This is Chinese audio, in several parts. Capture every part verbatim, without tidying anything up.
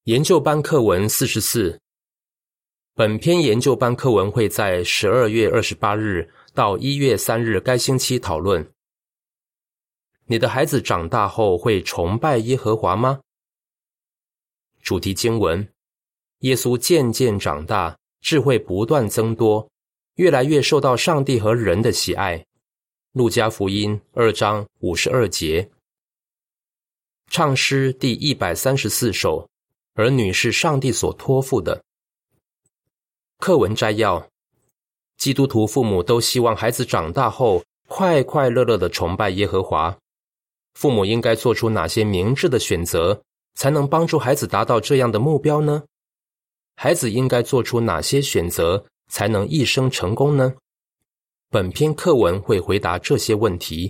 研究班课文四十四，本篇研究班课文会在十二月二十八日到一月三日该星期讨论。你的孩子长大后会崇拜耶和华吗？主题经文：耶稣渐渐长大，智慧不断增多，越来越受到上帝和人的喜爱。路加福音二章五十二节。唱诗第一百三十四首，儿女是上帝所托付的。课文摘要：基督徒父母都希望孩子长大后快快乐乐地崇拜耶和华。父母应该做出哪些明智的选择，才能帮助孩子达到这样的目标呢？孩子应该做出哪些选择，才能一生成功呢？本篇课文会回答这些问题。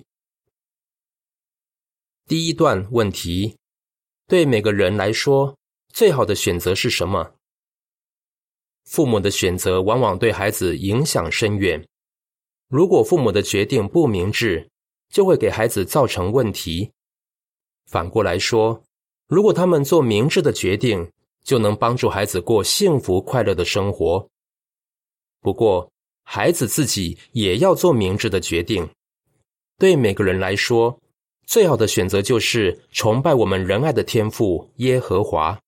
第一段问题：对每个人来说，最好的选择是什么？父母的选择往往对孩子影响深远。如果父母的决定不明智，就会给孩子造成问题。反过来说，如果他们做明智的决定，就能帮助孩子过幸福快乐的生活。不过，孩子自己也要做明智的决定。对每个人来说，最好的选择就是崇拜我们仁爱的天父耶和华。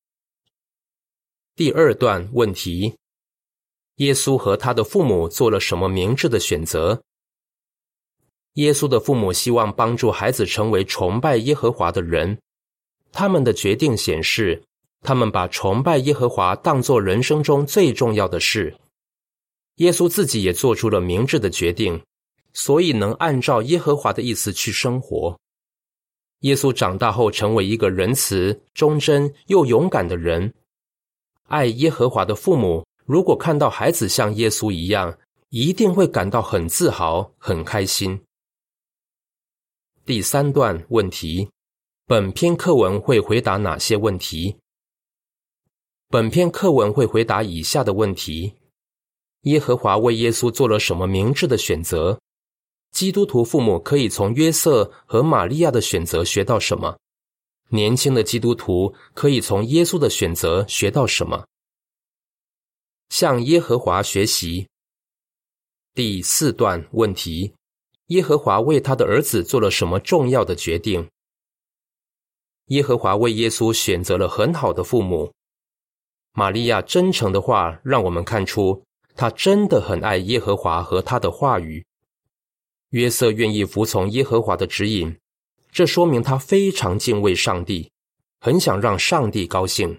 第二段问题：耶稣和他的父母做了什么明智的选择？耶稣的父母希望帮助孩子成为崇拜耶和华的人。他们的决定显示，他们把崇拜耶和华当作人生中最重要的事。耶稣自己也做出了明智的决定，所以能按照耶和华的意思去生活。耶稣长大后成为一个仁慈、忠贞又勇敢的人。爱耶和华的父母，如果看到孩子像耶稣一样，一定会感到很自豪、很开心。第三段问题：本篇课文会回答哪些问题？本篇课文会回答以下的问题：耶和华为耶稣做了什么明智的选择？基督徒父母可以从约瑟和玛利亚的选择学到什么？年轻的基督徒可以从耶稣的选择学到什么？向耶和华学习。第四段问题：耶和华为他的儿子做了什么重要的决定？耶和华为耶稣选择了很好的父母。玛利亚真诚的话让我们看出，他真的很爱耶和华和他的话语。约瑟愿意服从耶和华的指引，这说明他非常敬畏上帝，很想让上帝高兴。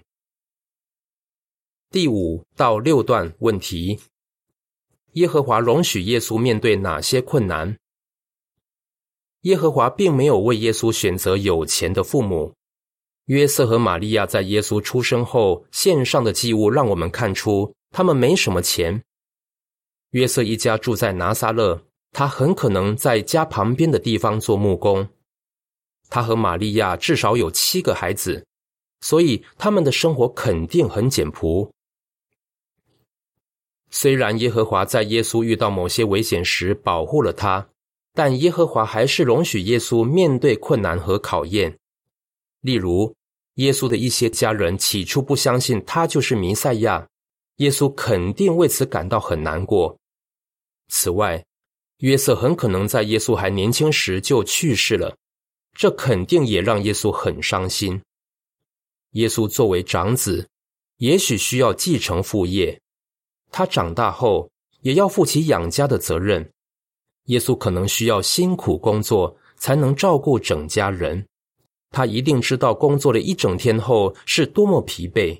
第五到六段问题：耶和华容许耶稣面对哪些困难？耶和华并没有为耶稣选择有钱的父母。约瑟和玛利亚在耶稣出生后献上的祭物让我们看出他们没什么钱。约瑟一家住在拿撒勒，他很可能在家旁边的地方做木工。他和玛利亚至少有七个孩子，所以他们的生活肯定很简朴。虽然耶和华在耶稣遇到某些危险时保护了他，但耶和华还是容许耶稣面对困难和考验。例如，耶稣的一些家人起初不相信他就是弥赛亚，耶稣肯定为此感到很难过。此外，约瑟很可能在耶稣还年轻时就去世了，这肯定也让耶稣很伤心。耶稣作为长子，也许需要继承父业，他长大后也要负起养家的责任。耶稣可能需要辛苦工作，才能照顾整家人。他一定知道工作了一整天后是多么疲惫。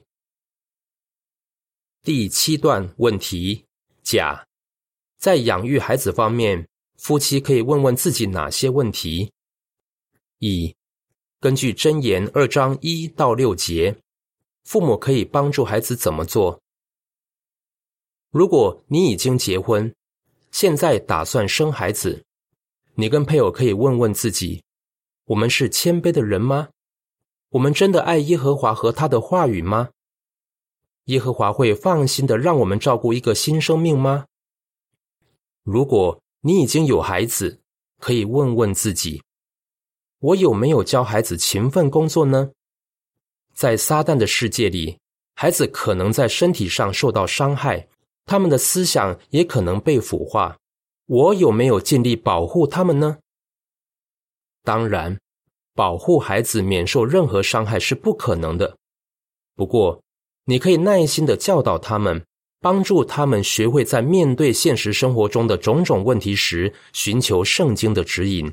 第七段问题：甲，在养育孩子方面，夫妻可以问问自己哪些问题？乙，根据箴言二章一到六节，父母可以帮助孩子怎么做？如果你已经结婚，现在打算生孩子，你跟配偶可以问问自己：我们是谦卑的人吗？我们真的爱耶和华和他的话语吗？耶和华会放心的让我们照顾一个新生命吗？如果你已经有孩子，可以问问自己：我有没有教孩子勤奋工作呢？ 在撒旦的世界里，孩子可能在身体上受到伤害，他们的思想也可能被腐化。我有没有尽力保护他们呢？当然，保护孩子免受任何伤害是不可能的。不过，你可以耐心地教导他们，帮助他们学会在面对现实生活中的种种问题时，寻求圣经的指引。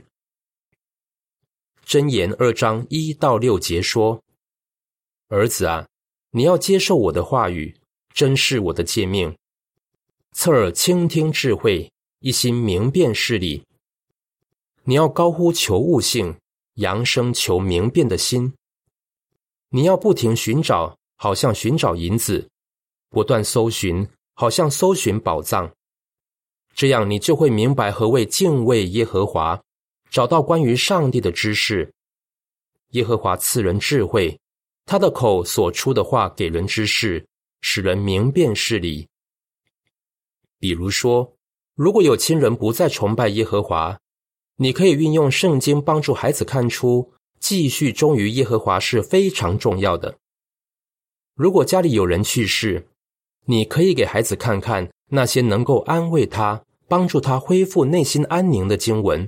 箴言二章一到六节说：儿子啊，你要接受我的话语，珍视我的诫命，侧耳倾听智慧，一心明辨事理。你要高呼求悟性，扬声求明辨的心。你要不停寻找，好像寻找银子，不断搜寻，好像搜寻宝藏。这样你就会明白何谓敬畏耶和华，找到关于上帝的知识。耶和华赐人智慧，他的口所出的话给人知识，使人明辨事理。比如说，如果有亲人不再崇拜耶和华，你可以运用圣经帮助孩子看出，继续忠于耶和华是非常重要的。如果家里有人去世，你可以给孩子看看那些能够安慰他、帮助他恢复内心安宁的经文。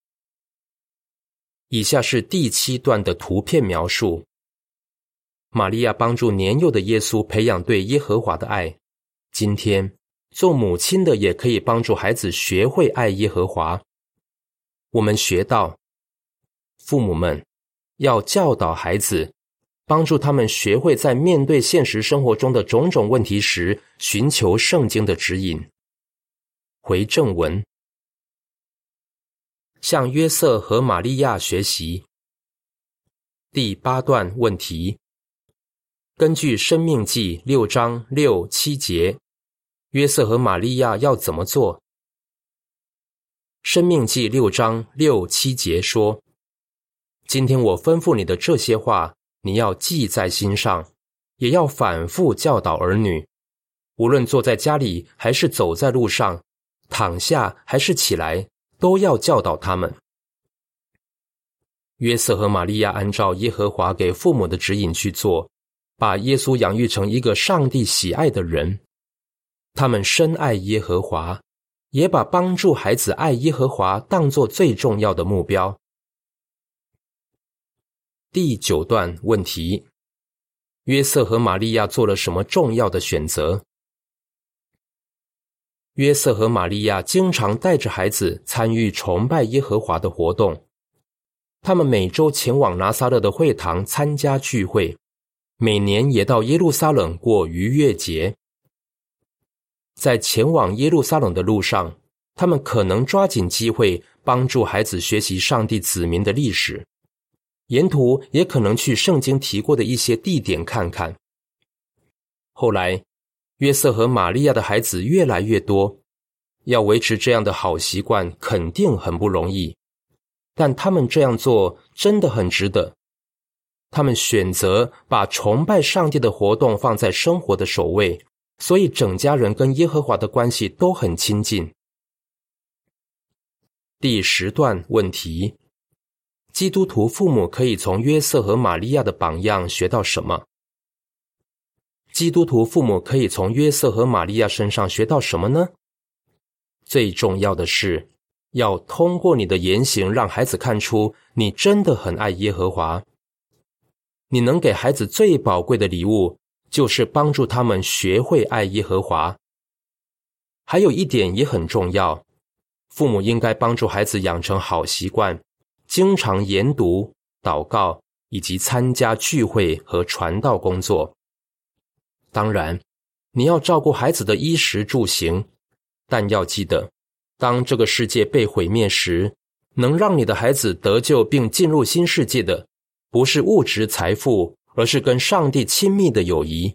以下是第七段的图片描述。玛利亚帮助年幼的耶稣培养对耶和华的爱。今天，做母亲的也可以帮助孩子学会爱耶和华。我们学到，父母们要教导孩子，帮助他们学会在面对现实生活中的种种问题时，寻求圣经的指引。回正文，向约瑟和玛利亚学习。第八段问题，根据申命记六章六七节，约瑟和玛利亚要怎么做？申命记六章六七节说：今天我吩咐你的这些话，你要记在心上，也要反复教导儿女，无论坐在家里还是走在路上，躺下还是起来，都要教导他们。约瑟和玛利亚按照耶和华给父母的指引去做，把耶稣养育成一个上帝喜爱的人。他们深爱耶和华，也把帮助孩子爱耶和华当作最重要的目标。第九段问题，约瑟和玛利亚做了什么重要的选择？约瑟和玛利亚经常带着孩子参与崇拜耶和华的活动。他们每周前往拿撒勒的会堂参加聚会，每年也到耶路撒冷过逾越节。在前往耶路撒冷的路上，他们可能抓紧机会帮助孩子学习上帝子民的历史，沿途也可能去圣经提过的一些地点看看。后来，约瑟和玛利亚的孩子越来越多，要维持这样的好习惯肯定很不容易，但他们这样做真的很值得。他们选择把崇拜上帝的活动放在生活的首位，所以整家人跟耶和华的关系都很亲近。第十段问题，基督徒父母可以从约瑟和玛利亚的榜样学到什么？基督徒父母可以从约瑟和玛利亚身上学到什么呢？最重要的是，要通过你的言行让孩子看出你真的很爱耶和华。你能给孩子最宝贵的礼物，就是帮助他们学会爱耶和华。还有一点也很重要，父母应该帮助孩子养成好习惯，经常研读、祷告，以及参加聚会和传道工作。当然，你要照顾孩子的衣食住行，但要记得，当这个世界被毁灭时，能让你的孩子得救并进入新世界的，不是物质财富，而是跟上帝亲密的友谊。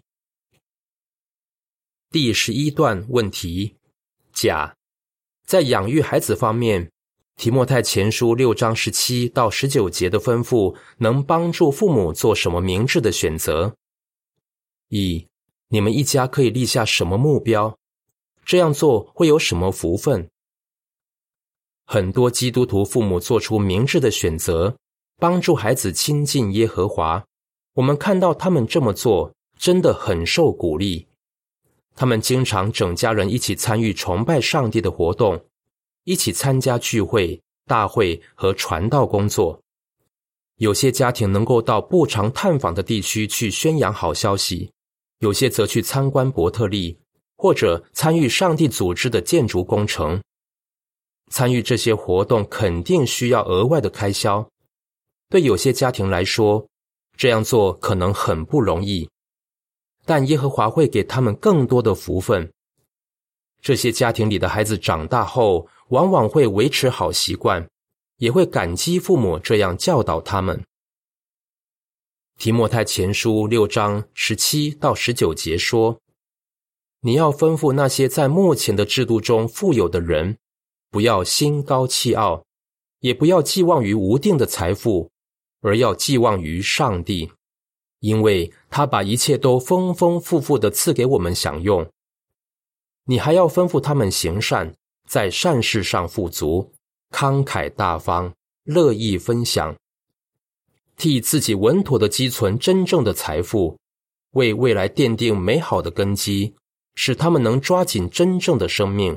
第十一段问题，甲，在养育孩子方面，提摩太前书六章十七到十九节的吩咐能帮助父母做什么明智的选择？乙，你们一家可以立下什么目标？这样做会有什么福分？很多基督徒父母做出明智的选择，帮助孩子亲近耶和华， 我们看到他们这么做，真的很受鼓励。他们经常整家人一起参与崇拜上帝的活动，一起参加聚会、大会和传道工作。有些家庭能够到不常探访的地区去宣扬好消息，有些则去参观伯特利，或者参与上帝组织的建筑工程。参与这些活动肯定需要额外的开销，对有些家庭来说，这样做可能很不容易，但耶和华会给他们更多的福分。这些家庭里的孩子长大后，往往会维持好习惯，也会感激父母这样教导他们。提摩太前书六章十七到十九节说，你要吩咐那些在目前的制度中富有的人，不要心高气傲，也不要寄望于无定的财富，而要寄望于上帝，因为他把一切都丰丰富富地赐给我们享用。你还要吩咐他们行善，在善事上富足，慷慨大方，乐意分享，替自己稳妥地积存真正的财富，为未来奠定美好的根基，使他们能抓紧真正的生命。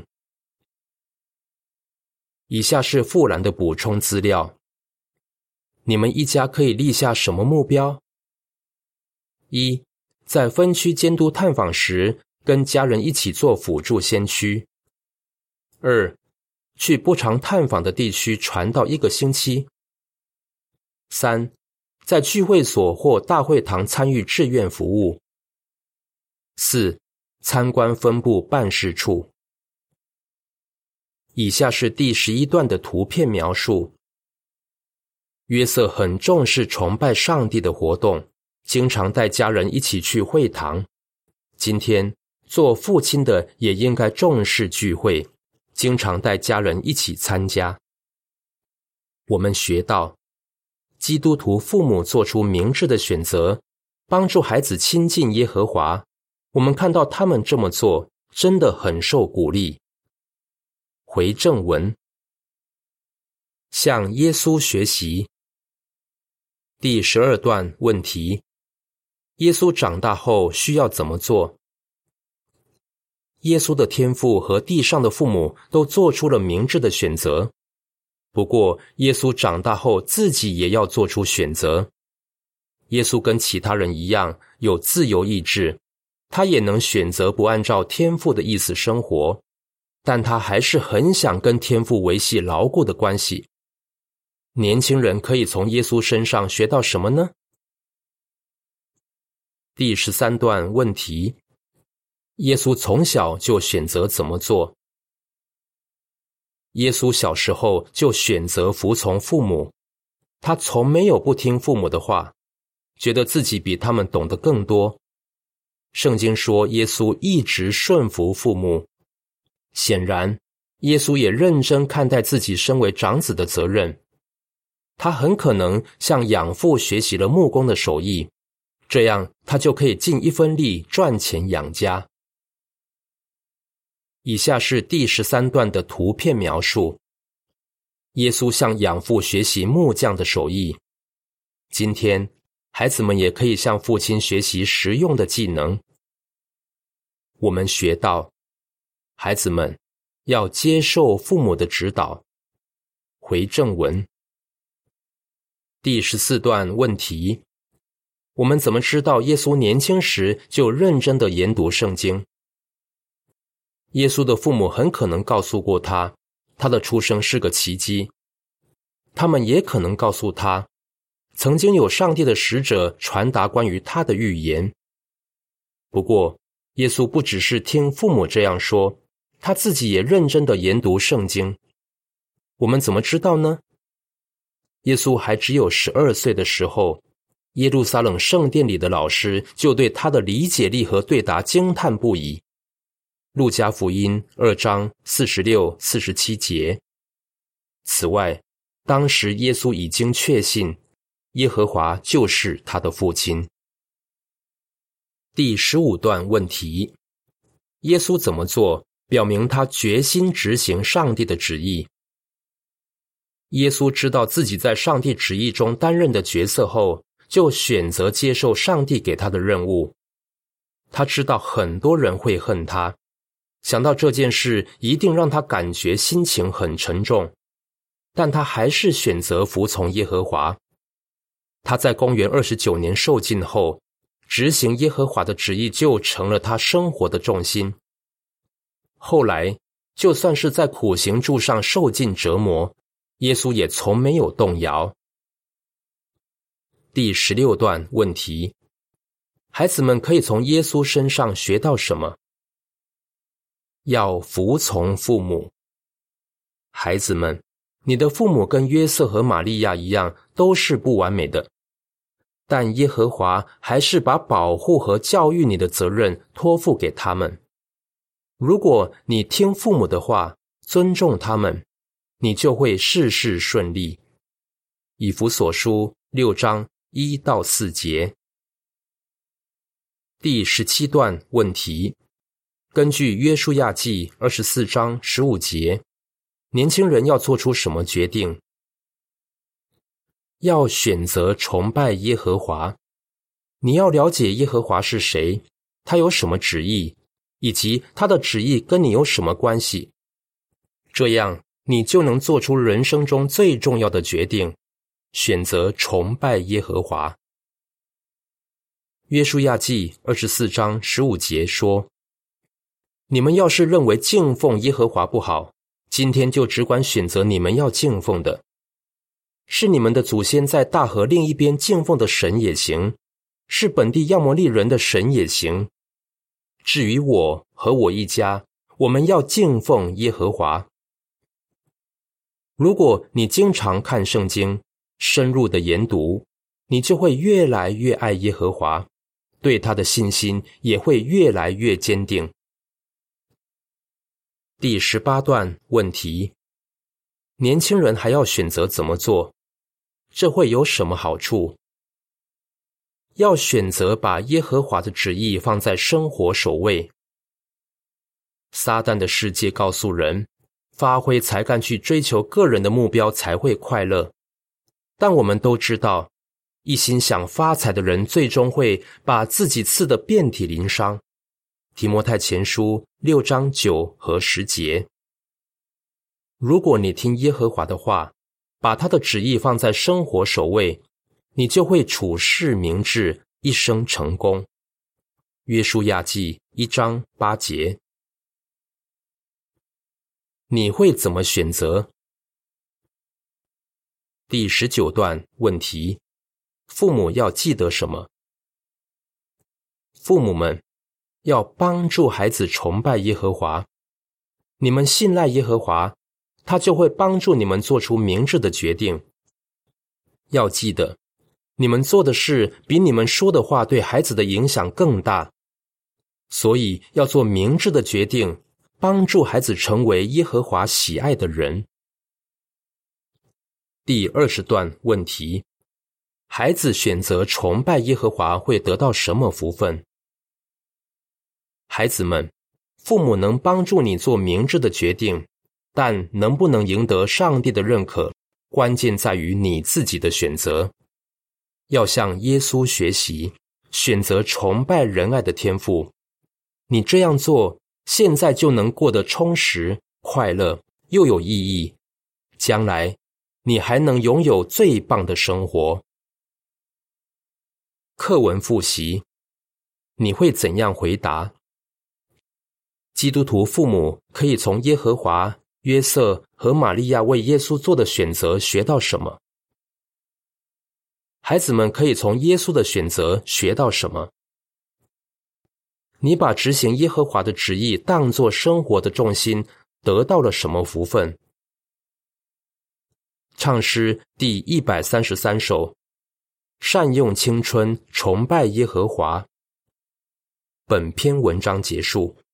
以下是附栏的补充资料。你们一家可以立下什么目标？一，在分区监督探访时，跟家人一起做辅助先驱。二，去不常探访的地区传道一个星期。三，在聚会所或大会堂参与志愿服务。四，参观分部办事处。以下是第十一段的图片描述。约瑟很重视崇拜上帝的活动，经常带家人一起去会堂。今天，做父亲的也应该重视聚会，经常带家人一起参加。我们学到，基督徒父母做出明智的选择，帮助孩子亲近耶和华。我们看到他们这么做，真的很受鼓励。回正文，向耶稣学习。第十二段问题：耶稣长大后需要怎么做？耶稣的天父和地上的父母都做出了明智的选择，不过耶稣长大后自己也要做出选择。耶稣跟其他人一样有自由意志，他也能选择不按照天父的意思生活，但他还是很想跟天父维系牢固的关系。年轻人可以从耶稣身上学到什么呢？第十三段问题：耶稣从小就选择怎么做？耶稣小时候就选择服从父母，他从没有不听父母的话，觉得自己比他们懂得更多。圣经说耶稣一直顺服父母，显然耶稣也认真看待自己身为长子的责任。他很可能向养父学习了木工的手艺，这样他就可以尽一分力赚钱养家。以下是第十三段的图片描述。耶稣向养父学习木匠的手艺。今天，孩子们也可以向父亲学习实用的技能。我们学到，孩子们要接受父母的指导。回正文。第十四段问题：我们怎么知道耶稣年轻时就认真地研读圣经？耶稣的父母很可能告诉过他，他的出生是个奇迹。他们也可能告诉他，曾经有上帝的使者传达关于他的预言。不过，耶稣不只是听父母这样说，他自己也认真地研读圣经。我们怎么知道呢？耶稣还只有十二岁的时候，耶路撒冷圣殿里的老师就对他的理解力和对答惊叹不已。路加福音二章四十六、四十七节。此外，当时耶稣已经确信，耶和华就是他的父亲。第十五段问题：耶稣怎么做，表明他决心执行上帝的旨意？耶稣知道自己在上帝旨意中担任的角色后， 就选择接受上帝给他的任务。他知道很多人会恨他，想到这件事一定让他感觉心情很沉重，但他还是选择服从耶和华。他在公元二十九年受尽后，执行耶和华的旨意就成了他生活的重心。后来，就算是在苦行柱上受尽折磨，耶稣也从没有动摇。第十六段问题：孩子们可以从耶稣身上学到什么？要服从父母。孩子们，你的父母跟约瑟和玛利亚一样，都是不完美的，但耶和华还是把保护和教育你的责任托付给他们。如果你听父母的话，尊重他们，你就会事事顺利。以弗所书六章一到四节。第十七段问题：根据约书亚记二十四章十五节，年轻人要做出什么决定？要选择崇拜耶和华。你要了解耶和华是谁，他有什么旨意，以及他的旨意跟你有什么关系。这样，你就能做出人生中最重要的决定，选择崇拜耶和华。约书亚记二十四章十五节说：你们要是认为敬奉耶和华不好，今天就只管选择你们要敬奉的。是你们的祖先在大河另一边敬奉的神也行，是本地亚摩利人的神也行。至于我和我一家，我们要敬奉耶和华。如果你经常看圣经，深入的研读，你就会越来越爱耶和华，对他的信心也会越来越坚定。第十八段问题：年轻人还要选择怎么做？这会有什么好处？要选择把耶和华的旨意放在生活首位。撒旦的世界告诉人，发挥才干去追求个人的目标才会快乐。但我们都知道，一心想发财的人最终会把自己刺得遍体鳞伤。提摩太前书六章九和十节。如果你听耶和华的话，把他的旨意放在生活首位，你就会处事明智，一生成功。约书亚记一章八节。你会怎么选择？第十九段问题：父母要记得什么？父母们要帮助孩子崇拜耶和华。你们信赖耶和华，他就会帮助你们做出明智的决定。要记得，你们做的事比你们说的话对孩子的影响更大，所以要做明智的决定，帮助孩子成为耶和华喜爱的人。第二十段问题：孩子选择崇拜耶和华会得到什么福分？孩子们，父母能帮助你做明智的决定，但能不能赢得上帝的认可，关键在于你自己的选择。要向耶稣学习，选择崇拜仁爱的天赋。你这样做，现在就能过得充实、快乐，又有意义。将来，你还能拥有最棒的生活。课文复习，你会怎样回答？基督徒父母可以从耶和华、约瑟和玛利亚为耶稣做的选择学到什么？孩子们可以从耶稣的选择学到什么？你把执行耶和华的旨意当作生活的重心，得到了什么福分？唱诗第一百三十三首，善用青春，崇拜耶和华。本篇文章结束。